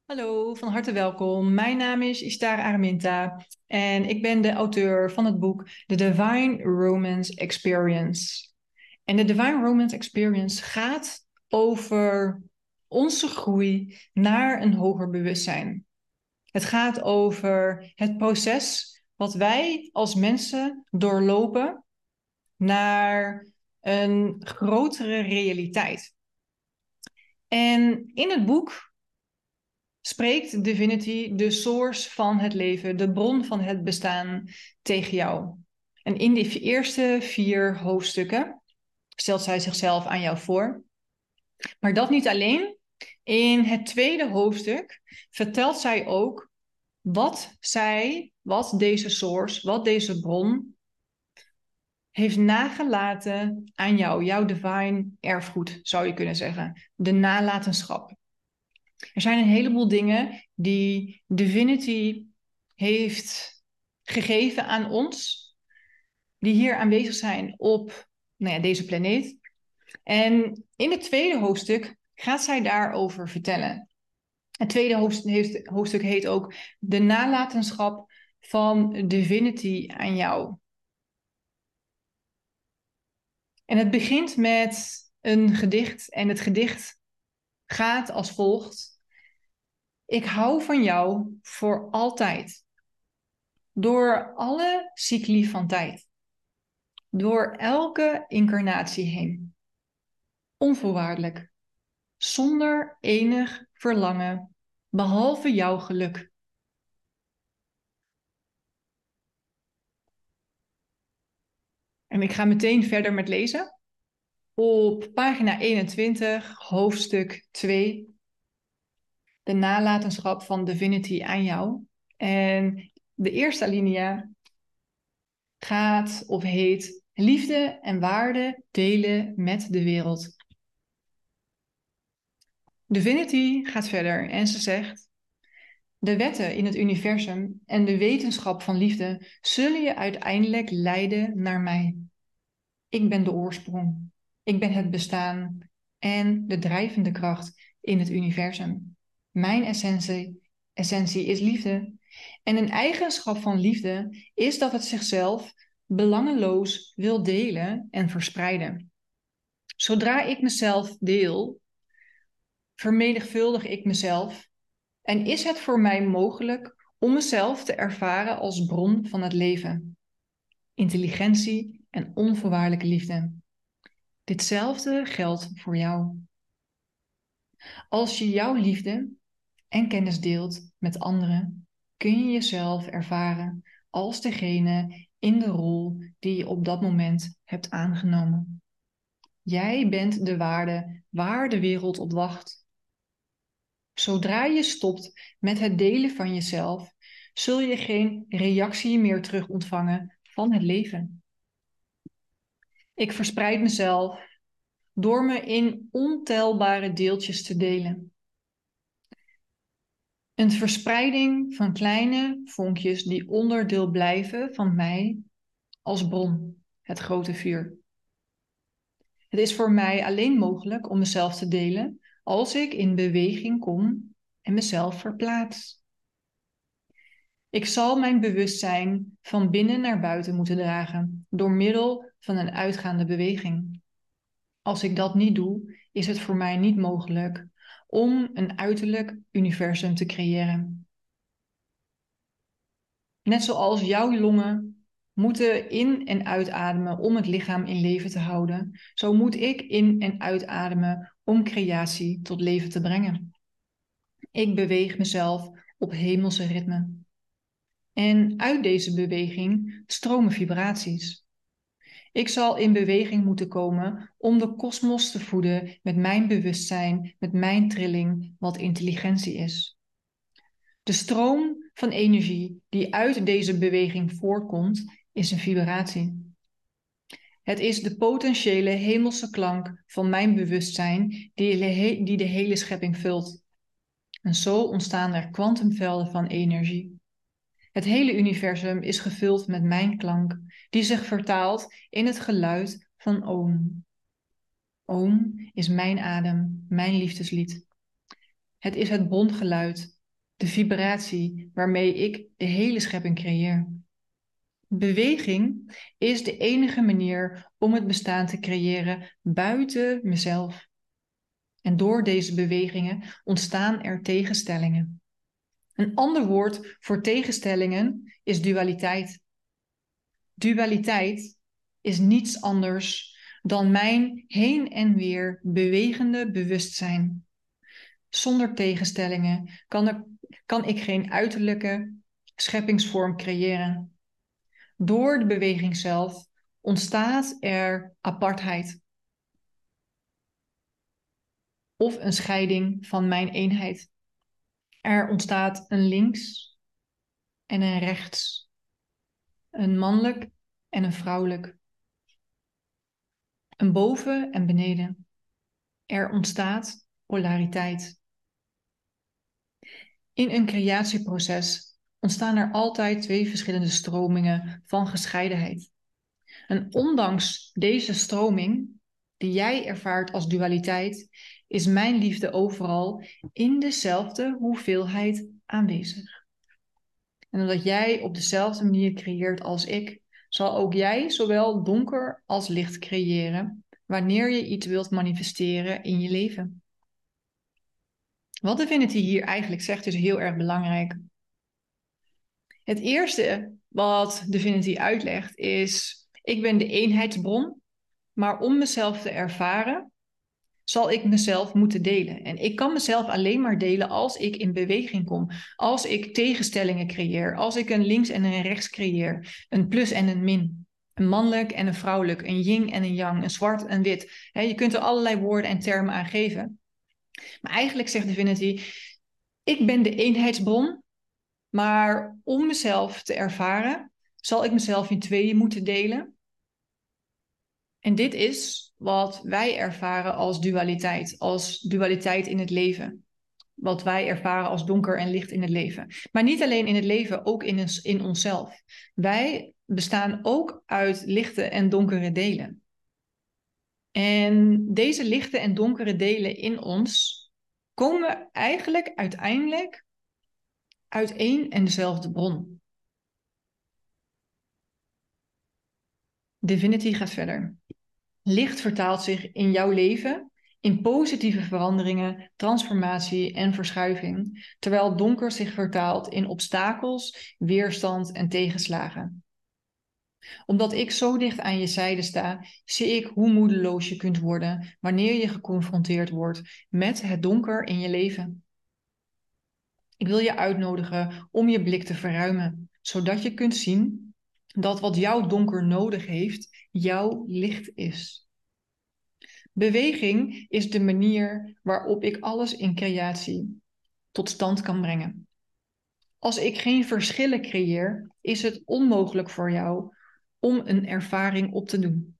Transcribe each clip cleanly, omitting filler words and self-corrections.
Hallo, van harte welkom. Mijn naam is Istara Araminta en ik ben de auteur van het boek The Divine Romance Experience. En de Divine Romance Experience gaat over onze groei naar een hoger bewustzijn. Het gaat over het proces wat wij als mensen doorlopen naar een grotere realiteit. En in het boek spreekt Divinity, de source van het leven, de bron van het bestaan, tegen jou. En in die eerste 4 hoofdstukken stelt zij zichzelf aan jou voor. Maar dat niet alleen. In het tweede hoofdstuk vertelt zij ook wat deze source, wat deze bron heeft nagelaten aan jou, jouw divine erfgoed, zou je kunnen zeggen. De nalatenschap. Er zijn een heleboel dingen die Divinity heeft gegeven aan ons, die hier aanwezig zijn op deze planeet. En in het tweede hoofdstuk gaat zij daarover vertellen. Het tweede hoofdstuk heet ook de nalatenschap van Divinity aan jou. En het begint met een gedicht en het gedicht gaat als volgt. Ik hou van jou voor altijd. Door alle cycli van tijd. Door elke incarnatie heen. Onvoorwaardelijk. Zonder enig verlangen. Behalve jouw geluk. En ik ga meteen verder met lezen. Op pagina 21, hoofdstuk 2. De nalatenschap van Divinity aan jou. En de eerste alinea gaat of heet liefde en waarde delen met de wereld. Divinity gaat verder en ze zegt: de wetten in het universum en de wetenschap van liefde zullen je uiteindelijk leiden naar mij. Ik ben de oorsprong. Ik ben het bestaan en de drijvende kracht in het universum. Mijn essentie is liefde. En een eigenschap van liefde is dat het zichzelf belangeloos wil delen en verspreiden. Zodra ik mezelf deel, vermenigvuldig ik mezelf en is het voor mij mogelijk om mezelf te ervaren als bron van het leven, intelligentie en onvoorwaardelijke liefde. Ditzelfde geldt voor jou. Als je jouw liefde en kennis deelt met anderen, kun je jezelf ervaren als degene in de rol die je op dat moment hebt aangenomen. Jij bent de waarde waar de wereld op wacht. Zodra je stopt met het delen van jezelf, zul je geen reactie meer terug ontvangen van het leven. Ik verspreid mezelf door me in ontelbare deeltjes te delen. Een verspreiding van kleine vonkjes die onderdeel blijven van mij als bron, het grote vuur. Het is voor mij alleen mogelijk om mezelf te delen als ik in beweging kom en mezelf verplaats. Ik zal mijn bewustzijn van binnen naar buiten moeten dragen door middel van een uitgaande beweging. Als ik dat niet doe, is het voor mij niet mogelijk om een uiterlijk universum te creëren. Net zoals jouw longen moeten in- en uitademen om het lichaam in leven te houden, zo moet ik in- en uitademen om creatie tot leven te brengen. Ik beweeg mezelf op hemelse ritme. En uit deze beweging stromen vibraties. Ik zal in beweging moeten komen om de kosmos te voeden met mijn bewustzijn, met mijn trilling, wat intelligentie is. De stroom van energie die uit deze beweging voortkomt, is een vibratie. Het is de potentiële hemelse klank van mijn bewustzijn die de hele schepping vult. En zo ontstaan er kwantumvelden van energie. Het hele universum is gevuld met mijn klank, die zich vertaalt in het geluid van Om. Om is mijn adem, mijn liefdeslied. Het is het bondgeluid de vibratie waarmee ik de hele schepping creëer. Beweging is de enige manier om het bestaan te creëren buiten mezelf. En door deze bewegingen ontstaan er tegenstellingen. Een ander woord voor tegenstellingen is dualiteit. Dualiteit is niets anders dan mijn heen en weer bewegende bewustzijn. Zonder tegenstellingen kan ik geen uiterlijke scheppingsvorm creëren. Door de beweging zelf ontstaat er apartheid. Of een scheiding van mijn eenheid. Er ontstaat een links en een rechts. Een mannelijk en een vrouwelijk. Een boven en beneden. Er ontstaat polariteit. In een creatieproces ontstaan er altijd twee verschillende stromingen van gescheidenheid. En ondanks deze stroming, die jij ervaart als dualiteit, is mijn liefde overal in dezelfde hoeveelheid aanwezig. En omdat jij op dezelfde manier creëert als ik, zal ook jij zowel donker als licht creëren wanneer je iets wilt manifesteren in je leven. Wat Divinity hier eigenlijk zegt is heel erg belangrijk. Het eerste wat Divinity uitlegt is: ik ben de eenheidsbron, maar om mezelf te ervaren zal ik mezelf moeten delen. En ik kan mezelf alleen maar delen als ik in beweging kom. Als ik tegenstellingen creëer. Als ik een links en een rechts creëer. Een plus en een min. Een mannelijk en een vrouwelijk. Een yin en een yang. Een zwart en wit. Je kunt er allerlei woorden en termen aan geven. Maar eigenlijk zegt Divinity: ik ben de eenheidsbron. Maar om mezelf te ervaren, zal ik mezelf in tweeën moeten delen. En dit is wat wij ervaren als dualiteit in het leven. Wat wij ervaren als donker en licht in het leven. Maar niet alleen in het leven, ook in onszelf. Wij bestaan ook uit lichte en donkere delen. En deze lichte en donkere delen in ons komen eigenlijk uiteindelijk uit één en dezelfde bron. Divinity gaat verder. Licht vertaalt zich in jouw leven in positieve veranderingen, transformatie en verschuiving, terwijl donker zich vertaalt in obstakels, weerstand en tegenslagen. Omdat ik zo dicht aan je zijde sta, zie ik hoe moedeloos je kunt worden wanneer je geconfronteerd wordt met het donker in je leven. Ik wil je uitnodigen om je blik te verruimen, zodat je kunt zien dat wat jouw donker nodig heeft, jouw licht is. Beweging is de manier waarop ik alles in creatie tot stand kan brengen. Als ik geen verschillen creëer, is het onmogelijk voor jou om een ervaring op te doen.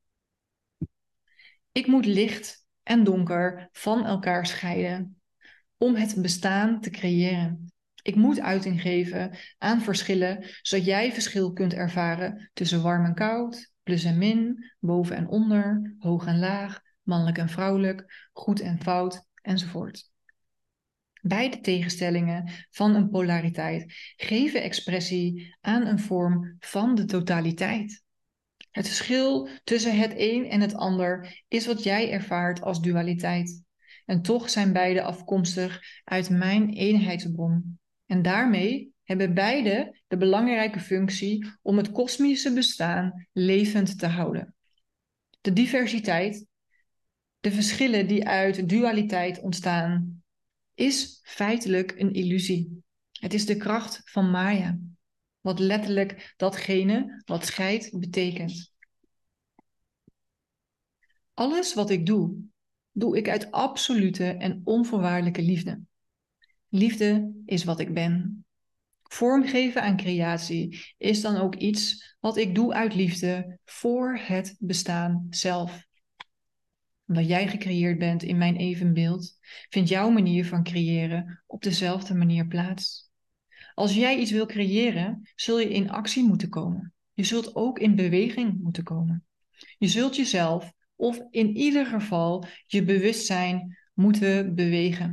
Ik moet licht en donker van elkaar scheiden om het bestaan te creëren. Ik moet uiting geven aan verschillen, zodat jij verschil kunt ervaren tussen warm en koud, plus en min, boven en onder, hoog en laag, mannelijk en vrouwelijk, goed en fout, enzovoort. Beide tegenstellingen van een polariteit geven expressie aan een vorm van de totaliteit. Het verschil tussen het een en het ander is wat jij ervaart als dualiteit. En toch zijn beide afkomstig uit mijn eenheidsbron. En daarmee hebben beide de belangrijke functie om het kosmische bestaan levend te houden. De diversiteit, de verschillen die uit dualiteit ontstaan, is feitelijk een illusie. Het is de kracht van Maya, wat letterlijk datgene wat scheidt betekent. Alles wat ik doe, doe ik uit absolute en onvoorwaardelijke liefde. Liefde is wat ik ben. Vormgeven aan creatie is dan ook iets wat ik doe uit liefde voor het bestaan zelf. Omdat jij gecreëerd bent in mijn evenbeeld, vindt jouw manier van creëren op dezelfde manier plaats. Als jij iets wil creëren, zul je in actie moeten komen. Je zult ook in beweging moeten komen. Je zult jezelf, of in ieder geval je bewustzijn, moeten bewegen.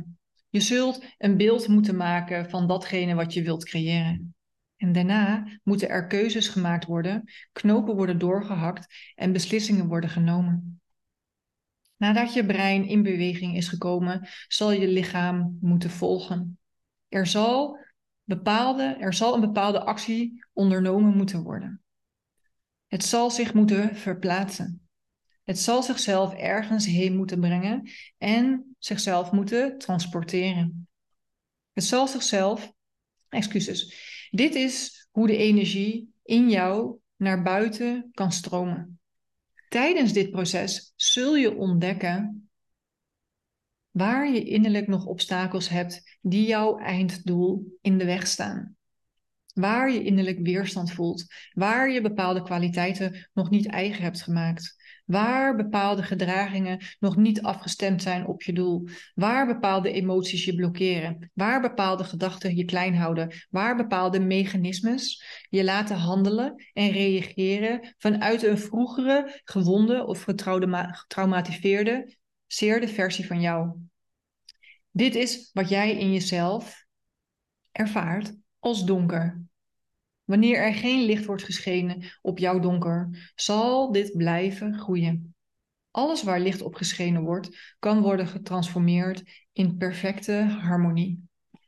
Je zult een beeld moeten maken van datgene wat je wilt creëren. En daarna moeten er keuzes gemaakt worden, knopen worden doorgehakt en beslissingen worden genomen. Nadat je brein in beweging is gekomen, zal je lichaam moeten volgen. Er zal een bepaalde actie ondernomen moeten worden. Het zal zich moeten verplaatsen. Het zal zichzelf ergens heen moeten brengen en zichzelf moeten transporteren. Het zal zichzelf, dit is hoe de energie in jou naar buiten kan stromen. Tijdens dit proces zul je ontdekken waar je innerlijk nog obstakels hebt die jouw einddoel in de weg staan. Waar je innerlijk weerstand voelt, waar je bepaalde kwaliteiten nog niet eigen hebt gemaakt, waar bepaalde gedragingen nog niet afgestemd zijn op je doel, waar bepaalde emoties je blokkeren, waar bepaalde gedachten je klein houden, waar bepaalde mechanismes je laten handelen en reageren vanuit een vroegere gewonde of getraumatiseerde versie van jou. Dit is wat jij in jezelf ervaart als donker. Wanneer er geen licht wordt geschenen op jouw donker, zal dit blijven groeien. Alles waar licht op geschenen wordt, kan worden getransformeerd in perfecte harmonie.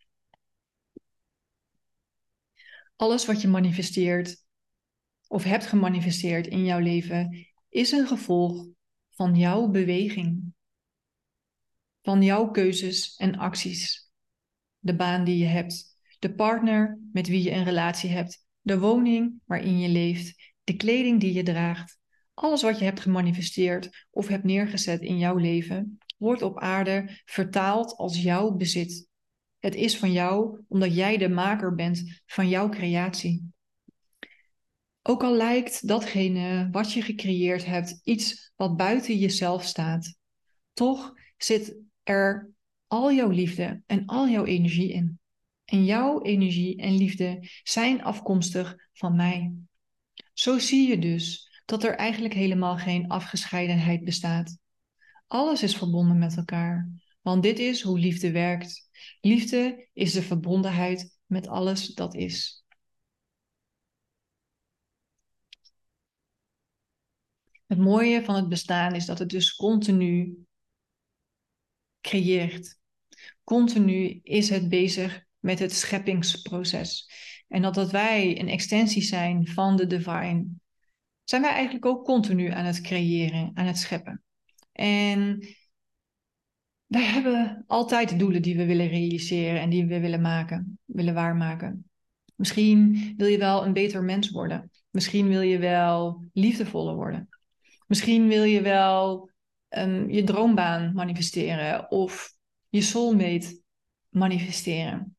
Alles wat je manifesteert of hebt gemanifesteerd in jouw leven, is een gevolg van jouw beweging. Van jouw keuzes en acties. De baan die je hebt, de partner met wie je een relatie hebt, de woning waarin je leeft, de kleding die je draagt. Alles wat je hebt gemanifesteerd of hebt neergezet in jouw leven, wordt op aarde vertaald als jouw bezit. Het is van jou omdat jij de maker bent van jouw creatie. Ook al lijkt datgene wat je gecreëerd hebt iets wat buiten jezelf staat, toch zit er al jouw liefde en al jouw energie in. En jouw energie en liefde zijn afkomstig van mij. Zo zie je dus dat er eigenlijk helemaal geen afgescheidenheid bestaat. Alles is verbonden met elkaar, want dit is hoe liefde werkt. Liefde is de verbondenheid met alles dat is. Het mooie van het bestaan is dat het dus continu creëert. Continu is het bezig met het scheppingsproces. En dat wij een extensie zijn van de divine, zijn wij eigenlijk ook continu aan het creëren, aan het scheppen. En wij hebben altijd doelen die we willen realiseren en die we willen waarmaken. Misschien wil je wel een beter mens worden. Misschien wil je wel liefdevoller worden. Misschien wil je wel je droombaan manifesteren of je soulmate manifesteren.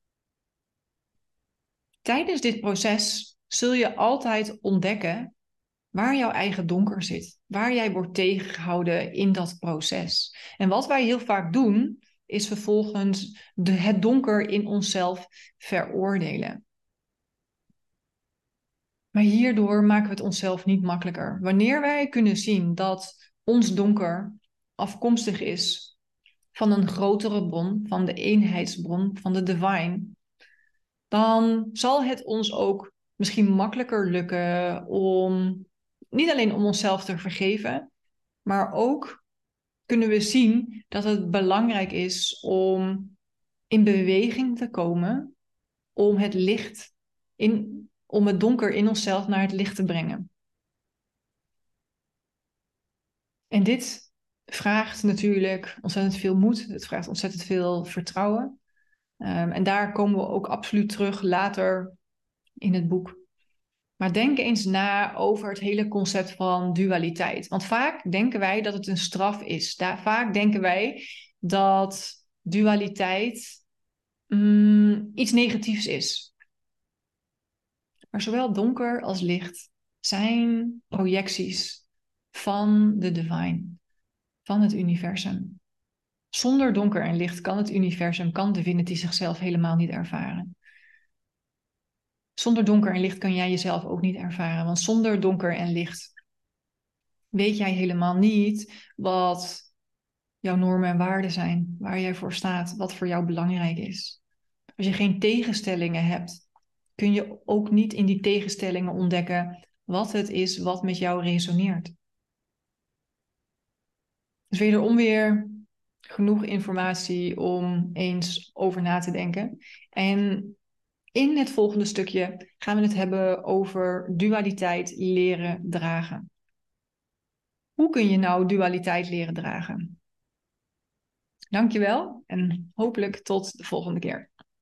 Tijdens dit proces zul je altijd ontdekken waar jouw eigen donker zit. Waar jij wordt tegengehouden in dat proces. En wat wij heel vaak doen, is vervolgens het donker in onszelf veroordelen. Maar hierdoor maken we het onszelf niet makkelijker. Wanneer wij kunnen zien dat ons donker afkomstig is van een grotere bron, van de eenheidsbron, van de divine, dan zal het ons ook misschien makkelijker lukken om niet alleen om onszelf te vergeven, maar ook kunnen we zien dat het belangrijk is om in beweging te komen, om om het donker in onszelf naar het licht te brengen. En dit vraagt natuurlijk ontzettend veel moed. Het vraagt ontzettend veel vertrouwen. En daar komen we ook absoluut terug later in het boek. Maar denk eens na over het hele concept van dualiteit. Want vaak denken wij dat het een straf is. Vaak denken wij dat dualiteit iets negatiefs is. Maar zowel donker als licht zijn projecties van de divine, van het universum. Zonder donker en licht kan het universum, kan divinity zichzelf helemaal niet ervaren. Zonder donker en licht kan jij jezelf ook niet ervaren. Want zonder donker en licht weet jij helemaal niet wat jouw normen en waarden zijn, waar jij voor staat, wat voor jou belangrijk is. Als je geen tegenstellingen hebt, kun je ook niet in die tegenstellingen ontdekken wat het is wat met jou resoneert. Dus wederom weer genoeg informatie om eens over na te denken. En in het volgende stukje gaan we het hebben over dualiteit leren dragen. Hoe kun je nou dualiteit leren dragen? Dankjewel en hopelijk tot de volgende keer.